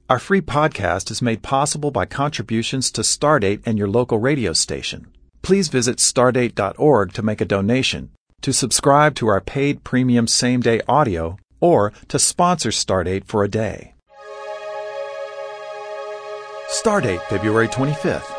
Our free podcast is made possible by contributions to Stardate and your local radio station. Please visit stardate.org to make a donation, to subscribe to our paid premium same-day audio, or to sponsor Stardate for a day. Stardate, February 25th.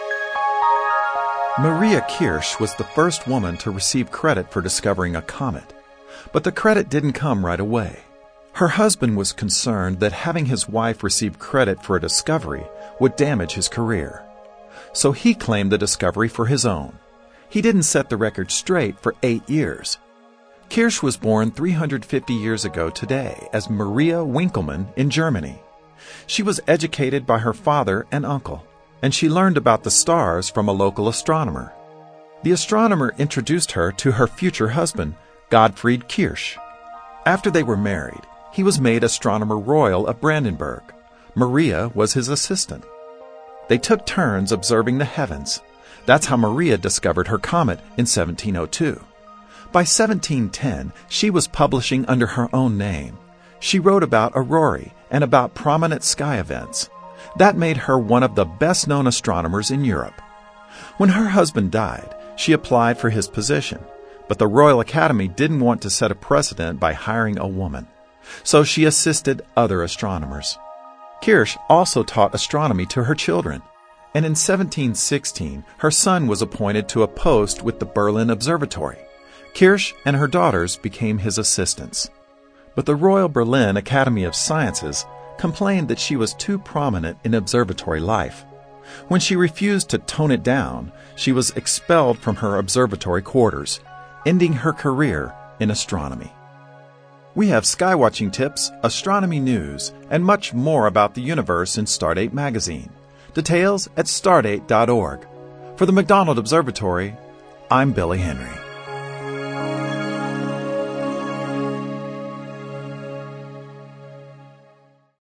Maria Kirsch was the first woman to receive credit for discovering a comet, but the credit didn't come right away. Her husband was concerned that having his wife receive credit for a discovery would damage his career. So he claimed the discovery for his own. He didn't set the record straight for 8 years. Kirsch was born 350 years ago today as Maria Winkelmann in Germany. She was educated by her father and uncle, and she learned about the stars from a local astronomer. The astronomer introduced her to her future husband, Gottfried Kirsch. After they were married, he was made Astronomer Royal of Brandenburg. Maria was his assistant. They took turns observing the heavens. That's how Maria discovered her comet in 1702. By 1710, she was publishing under her own name. She wrote about aurorae and about prominent sky events. That made her one of the best-known astronomers in Europe. When her husband died, she applied for his position, but the Royal Academy didn't want to set a precedent by hiring a woman. So she assisted other astronomers. Kirsch also taught astronomy to her children, and in 1716 her son was appointed to a post with the Berlin Observatory. Kirsch and her daughters became his assistants. But the Royal Berlin Academy of Sciences complained that she was too prominent in observatory life. When she refused to tone it down, she was expelled from her observatory quarters, ending her career in astronomy. We have skywatching tips, astronomy news, and much more about the universe in Stardate magazine. Details at stardate.org. For the McDonald Observatory, I'm Billy Henry.